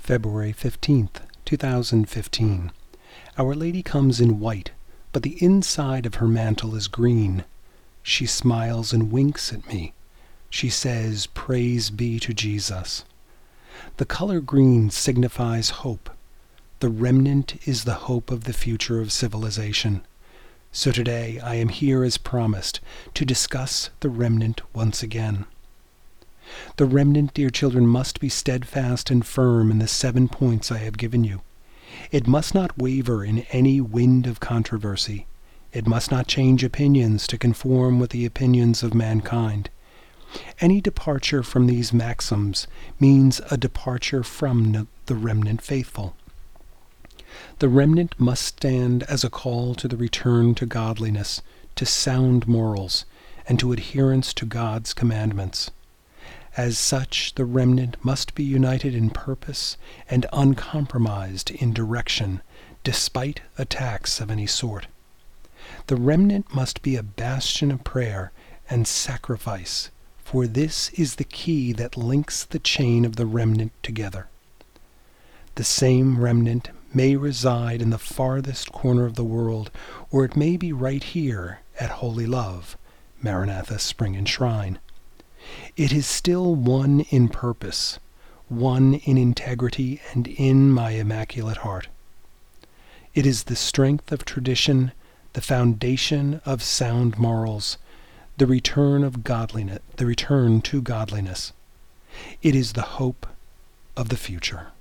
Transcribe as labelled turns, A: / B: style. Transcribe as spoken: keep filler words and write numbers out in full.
A: February fifteenth, two thousand fifteen. Our Lady comes in white, but the inside of her mantle is green. She smiles and winks at me. She says, "Praise be to Jesus." The color green signifies hope. The remnant is the hope of the future of civilization. So today I am here as promised to discuss the remnant once again. The remnant, dear children, must be steadfast and firm in the seven points I have given you. It must not waver in any wind of controversy. It must not change opinions to conform with the opinions of mankind. Any departure from these maxims means a departure from the remnant faithful. The remnant must stand as a call to the return to godliness, to sound morals, and to adherence to God's commandments. As such, the remnant must be united in purpose and uncompromised in direction, despite attacks of any sort. The remnant must be a bastion of prayer and sacrifice, for this is the key that links the chain of the remnant together. The same remnant may reside in the farthest corner of the world, or it may be right here at Holy Love, Maranatha Spring and Shrine. It is still one in purpose, one in integrity and in my Immaculate Heart. It is the strength of tradition, the foundation of sound morals, the return of godliness, the return to godliness. It is the hope of the future.